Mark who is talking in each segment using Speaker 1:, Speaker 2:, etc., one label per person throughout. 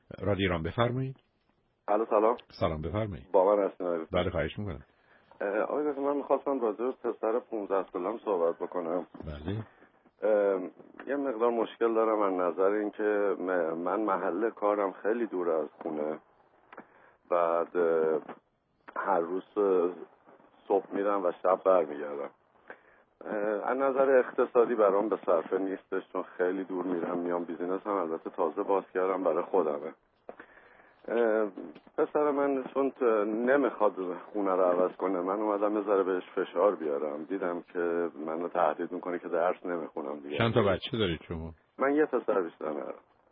Speaker 1: رادیو ایران بفرمایید.
Speaker 2: الو سلام.
Speaker 1: سلام بفرمایید.
Speaker 2: با من هستین؟
Speaker 1: بله خواهش میکنم.
Speaker 2: آقای دکتر من میخواستم راجع به پسر 15 سالم صحبت بکنم.
Speaker 1: بله.
Speaker 2: یه مقدار مشکل دارم از نظر اینکه من محل کارم خیلی دور از خونه. بعد هر روز صبح میرم و شب برمیگردم. از نظر اقتصادی برام به صرفه نیستش چون خیلی دور میرم میام. بیزینس هم البته تازه باز کردم برای خودمه. پسر من چون نمیخواد خونه رو عوض کنه، من اومدم یه ذره بهش فشار بیارم. دیدم که منو تهدید میکنه که درس نمیخونم دیگه.
Speaker 1: چند تا بچه دارید شما؟
Speaker 2: من یه پسر بیشتر ندارم.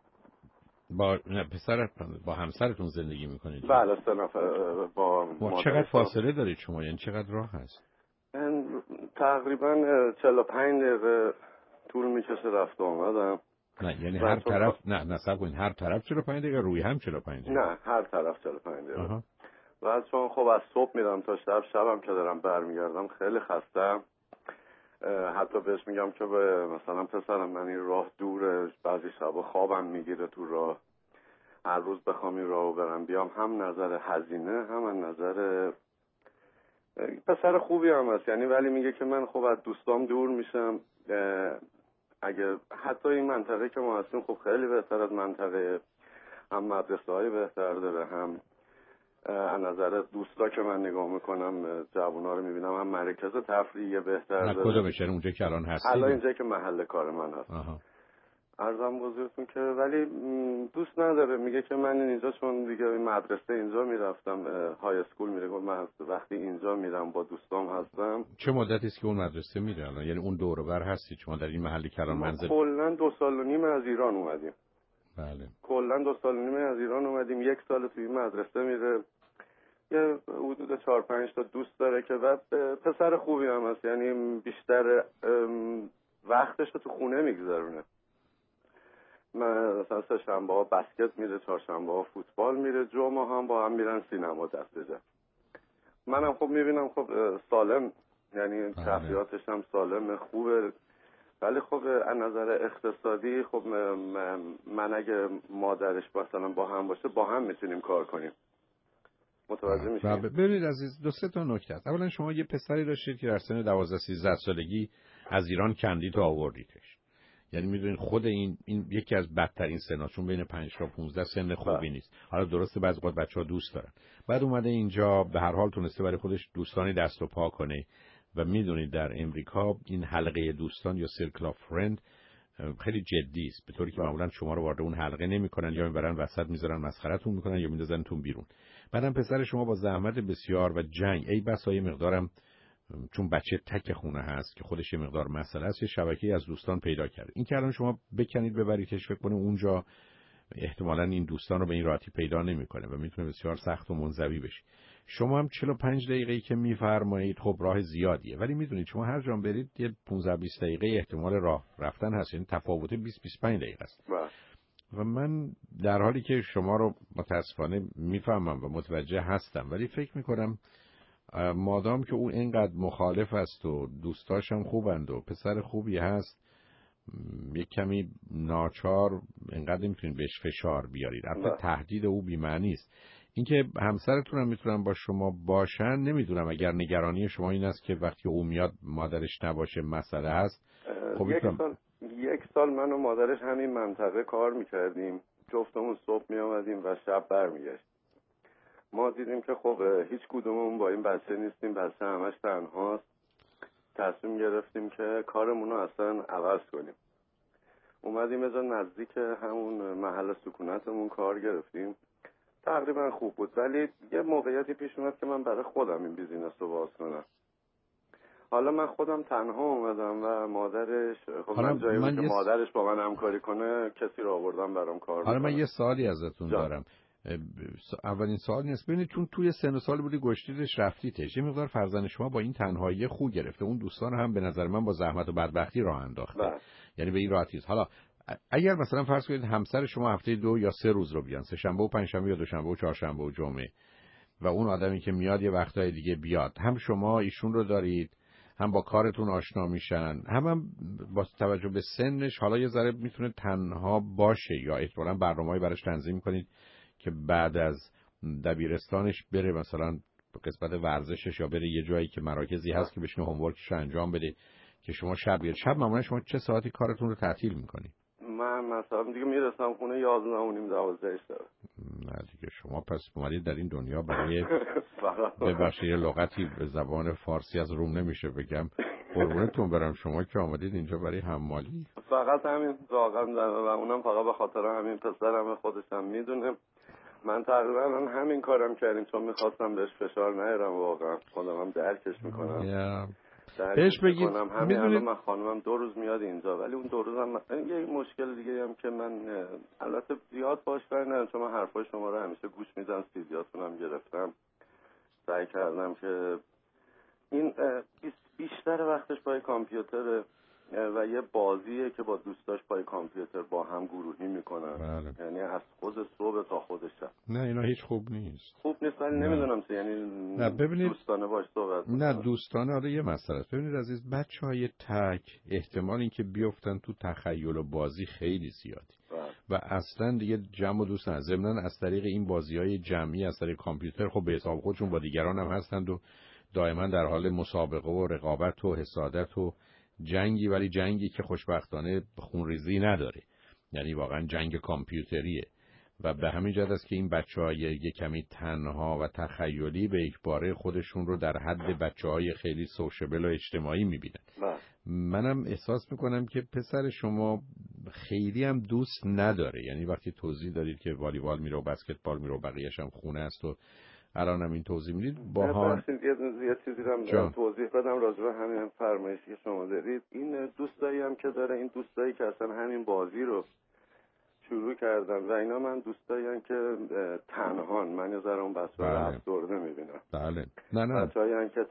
Speaker 1: با همسرتون زندگی میکنید؟
Speaker 2: بله 3 نفر با
Speaker 1: چقدر فاصله دارید شما؟ یعنی چقدر راه هست؟
Speaker 2: تقریبا 45 دقیقه طول میکشه رفت و آمدم.
Speaker 1: نه یعنی هر طرف نه صبر کنید، هر طرف 45 دقیقه روی هم 45 دقیقه؟
Speaker 2: نه هر طرف 45 دقیقه. و چون خب از صبح میرم تا شبم که دارم برمیگردم خیلی خستم. حتی بهش میگم که مثلا پسرم من این راه دوره، بعضی شبا خوابم میگیره تو راه. هر روز بخوام این راهو برم بیام هم نظر هزینه هم از نظر پسر خوبی هم هست یعنی، ولی میگه که من خب از دوستام دور میشم. اگه حتی این منطقه که ما هستیم خب خیلی بهتر از منطقه، هم مدرسه های بهتر داره، هم از نظر دوستا که من نگاه میکنم جوونا رو میبینم، هم مرکز تفریحی بهتر داره.
Speaker 1: کدومشه اونجا که الان هستید؟
Speaker 2: الان اینجا که محل کار من هست. عرضم بزرگتون که ولی دوست نداره. میگه که من اینجا چون دیگه مدرسه اینجا میرفتم، های اسکول میره، من وقتی اینجا میرم با دوستام هستم.
Speaker 1: چه مدتی است که اون مدرسه میره الان؟ یعنی اون دور و بر هستید شما در این محلی که الان منزل؟
Speaker 2: کلا 2 سال و نیم از ایران اومدیم.
Speaker 1: بله.
Speaker 2: کلا 2 سال و نیم از ایران اومدیم. 1 سال توی مدرسه میره. یه حدود 4-5 تا دوست داره که بعد پسر خوبی هم هست یعنی بیشتر وقتش رو تو خونه میگذرونه. مثلا سه شنبه ها بسکت میره، چهارشنبه ها فوتبال میره، جمعه هم با هم میرن سینما دست جا. منم خب میبینم خب سالم یعنی شخصیاتش هم سالم خوبه، ولی خب از نظر اقتصادی خب من اگه مادرش مثلا با هم باشه با هم میتونیم کار کنیم. متوجه میشین؟
Speaker 1: ببینید عزیز، 2-3 تا نکته است. اولا شما یه پسری داشتید که در سن 12-13 سالگی از ایران کندید و آوردیدش. یعنی میدونید خود این یکی از بدترین سن‌ها، چون بین 5 تا 15 سن خوبی نیست. حالا درسته بعضی وقت بچه‌ها دوست دارن. بعد اومده اینجا به هر حال تونسته برای خودش دوستانی دست و پا کنه و میدونید در امریکا این حلقه دوستان یا سرکل اف فرند خیلی جدی است، به طوری که معمولا شما رو وارد اون حلقه نمی‌کنن یا میبرن وسط میذارن مسخره‌تون میکنن یا میندازنتون بیرون. بعدم پسر شما با زحمت بسیار و جنگ ای بسا یه مقدارم چون بچه تک خونه هست که خودش یه مقدار مسئله است، یه شبکه‌ای از دوستان پیدا کرده. این که الان شما بکنید ببریدش فکر کنه اونجا احتمالاً این دوستان رو به این راحتی پیدا نمی‌کنه و میتونه بسیار سخت و منزوی بشه. شما هم 45 دقیقه‌ای که میفرمایید خب راه زیادیه، ولی میدونید شما هر جا برید یه 15-20 دقیقه احتمال راه رفتن هست، یعنی تفاوت 20-25 دقیقه است. و من در حالی که شما رو متاسفانه میفهمم و متوجه هستم، ولی فکر میکنم مادام که او اینقدر مخالف است و دوستاش هم خوبند و پسر خوبی هست، یک کمی ناچار اینقدر نمیتونید بهش فشار بیارید. البته تهدید او بی‌معنی است. اینکه همسرتون هم میتونن با شما باشن، نمیدونم اگر نگرانی شما این است که وقتی او میاد مادرش نباشه مسئله هست. خب
Speaker 2: یک سال من و مادرش همین منطقه کار میکردیم، جفتمون صبح میامدیم و شب برمیگشت. ما دیدیم که خب هیچ کدوممون با این بچه نیستیم، بچه همش تنهاست. تصمیم گرفتیم که کارمون رو اصلا عوض کنیم. اومدیم از نزدیک همون محل سکونتمون کار گرفتیم. تقریبا خوب بود، ولی یه موقعیتی پیش اومد که من برای خودم این بیزینس رو باز کنم. حالا من خودم تنها اومدم و مادرش خب من جایی بود که مادرش با من همکاری کنه کسی رو آوردم برام کار
Speaker 1: حالا من یه سوالی ازتون دارم. اولین سوال نیست، ببینید چون توی سن و سال بودی گشتیدش رفتیدش، یه مقدار فرزند شما با این تنهایی خوب گرفته، اون دوستان هم به نظر من با زحمت و بدبختی راه انداخته. یعنی به این راحتی است. حالا اگر مثلا فرض کنید همسر شما هفته 2 یا 3 روز رو بیان، سه شنبه و پنج شنبه یا دوشنبه و چهارشنبه و جمعه، و اون آدمی که میاد یه وقتای دیگه بیاد، هم شما ایشون رو دارید هم با کارتون آشنا میشن، هم با توجه به سنش حالا یه ذره میتونه تنها باشه یا احتمالاً برنامه‌ای براش تنظیم میکنید که بعد از دبیرستانش بره مثلا قسمت ورزشش یا بره یه جایی که مراکزی هست که بشینه هومورکش رو انجام بده که شما شب معمولا شما چه ساعتی کارتون رو تعطیل میکنید؟
Speaker 2: من مثلا دیگه میرسم خونه 11:30 12
Speaker 1: نه دیگه شما پس اومدید در این دنیا برای ببخشید یه لغتی به زبان فارسی از روم نمیشه بگم، قربونتون برم، شما که آمدید اینجا برای حمالی؟
Speaker 2: فقط همین واقعا و اونم فقط به خاطر همین پسرم خودش هم میدونه. من تقریبا همین کارم کردیم چون میخواستم بهش فشار نیارم، واقعا خودم هم درکش میکنم.
Speaker 1: بهش بگید
Speaker 2: همین الان من خانمم 2 روز میاد اینجا، ولی اون 2 روز هم یه مشکل دیگه هم که من البته زیاد باش ندارم چون من حرفای شما رو همیشه گوش میدم، سیدیاتون هم گرفتم، سعی کردم که این بیشتر وقتش پای کامپیوتره و یه بازیه که با دوستاش پای کامپیوتر با هم گروهی میکنن.
Speaker 1: بله.
Speaker 2: یعنی از خود صبح تا خود شب.
Speaker 1: نه اینا هیچ خوب نیست
Speaker 2: ولی نمیدونم یعنی
Speaker 1: نه ببینید
Speaker 2: دوستانه باش صحبت
Speaker 1: نه دوستانه آره یه مسئله است. ببینید عزیز، بچهای تک احتمال اینکه بیفتن تو تخیل و بازی خیلی زیاده و اصلا دیگه جمع و دوست ندارن. ضمناً از طریق این بازی‌های جمعی از طریق کامپیوتر خب به حساب خودشون با دیگران هم هستند و دائما در حال مسابقه و رقابت و حسادت و جنگی، ولی جنگی که خوشبختانه خونریزی نداره، یعنی واقعا جنگ کامپیوتریه و به همین جهت است که این بچه‌های یه کمی تنها و تخیلی به یک باره خودشون رو در حد بچه‌های خیلی سوشیبل و اجتماعی می‌بینن. منم احساس می‌کنم که پسر شما خیلی هم دوست نداره، یعنی وقتی توضیح دادید که والیبال میره و بسکتبال میره و بقیه‌اش هم خونه است و الان هم این توضیح میدید باها
Speaker 2: یه چیزی رو توضیح بدم راجع به همین فرمایشی که شما دارید. این دوستایی هم که داره، این دوستایی که اصلا همین بازی رو شروع کردن و اینا، من دوستایی هم که تنهان، من یه ذره اون بسیار افسرده میبینم.
Speaker 1: بله نه
Speaker 2: بچه‌ای هم که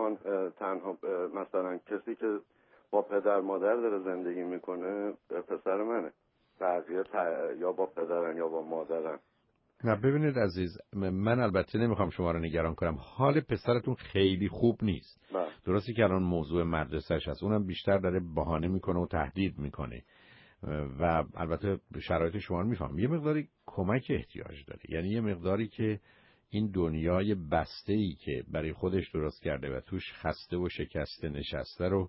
Speaker 2: تنها مثلا کسی که با پدر مادر داره زندگی میکنه پسر منه، بقیه یا با پدرن یا با مادرن.
Speaker 1: نه ببینید عزیز، من البته نمیخوام شما رو نگران کنم، حال پسرتون خیلی خوب نیست. درسته که الان موضوع مدرسه‌اش هست، اونم بیشتر داره بهانه میکنه و تهدید میکنه و البته شرایط شما رو میفهم. یه مقداری کمک احتیاج داره، یعنی یه مقداری که این دنیای بسته‌ای که برای خودش درست کرده و توش خسته و شکسته نشسته رو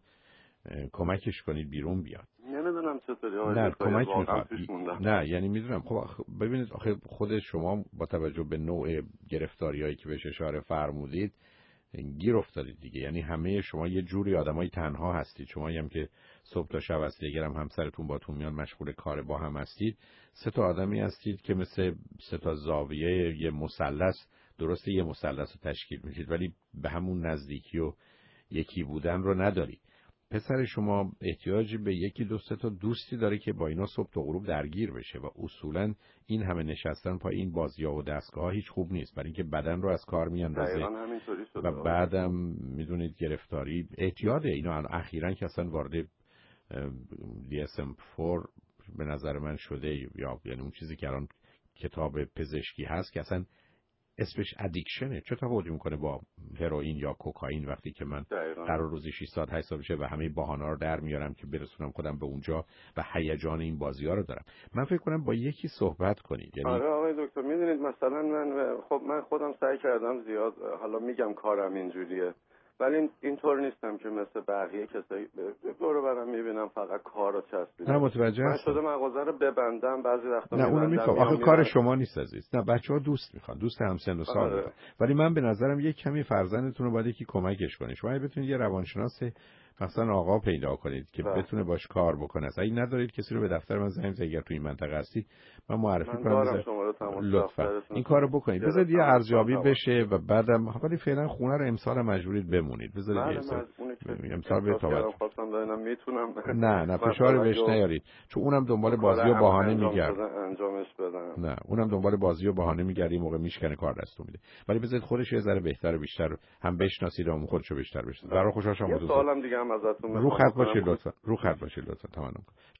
Speaker 1: کمکش کنید بیرون بیاد.
Speaker 2: نمیدونم چطوری
Speaker 1: نه کمک میخواد. نه یعنی میدونم. خب ببینید آخه خود شما با توجه به نوع گرفتاریایی که بهش اشاره فرمودید گیر افتادید دیگه، یعنی همه شما یه جوری آدمای تنها هستید. شما هم که صبح تا شب هستید، اگرم همسرتون باتون میان مشغول کار با هم هستید، 3 تا آدمی هستید که مثل 3 تا زاویه یه مثلث، درسته یه مثلث رو تشکیل میدید ولی به همون نزدیکی و یکی بودن رو ندارید. پسر شما احتیاجی به 1 2 3 تا دوستی داره که با اینا صبح تا غروب درگیر بشه و اصولاً این همه نشستن پای این بازی‌ها و دستگاه‌ها هیچ خوب نیست، برای اینکه بدن رو از کار میاندازه و بعدم میدونید گرفتاری اعتیاده. اینا اخیراً که اصلا وارد DSM-4 به نظر من شده، یا یعنی اون چیزی که الان کتاب پزشکی هست که اصلا اسمش ادیکشنه. چه تفاوتی میکنه با هروئین یا کوکائین وقتی که من قرار روزی 6 ساعت 8 ساعت بشه و همه بهانه‌ها رو در میارم که برسونم خودم به اونجا و هیجان این بازی‌ها رو دارم. من فکر کنم با یکی صحبت کنید. یعنی
Speaker 2: آره آقای دکتر، میدونید مثلا من خودم سعی کردم زیاد، حالا میگم کارم اینجوریه ولی اینطور نیستم که مثل بقیه کسایی دور و برم میبینم فقط کارو چسبیدم.
Speaker 1: نه متوجه
Speaker 2: من شده مغازه رو ببندم بعضی وقتا.
Speaker 1: نه اونو میخوام، آخه کار شما نیست عزیز. نه بچه‌ها دوست میخوان، دوست همسن و سال میخوان. ولی من به نظرم یک کمی فرزندتون رو باید یکی کمکش کنه. شما بتونید یه روانشناس مثلا آقا پیدا کنید که بتونه باش کار بکنه. اگه ندارید کسی رو به دفتر من زنگ بزنید، اگر تو این منطقه هستید من معرفی کنم. لطفا این کارو بکنید. بذارید یه ارزیابی بشه و بعدم ولی فعلا خونه رو امسال مجبورید بمونید. بذارید امسال به توجه. نه فشار بهش نیارید، چون اونم دنبال بازی و بهانه میگرده. نه اونم دنبال بازی و بهانه میگرده، این موقع میشکنه کار دستو میده. ولی بذارید خودش یه ذره بهتر بیشتر هم بشناسید و خودشو بیشتر بشناسید. برای خوشحال شدم.
Speaker 2: سوالم دیگه هم ازتون
Speaker 1: رو خط باشید لطفا. تمام.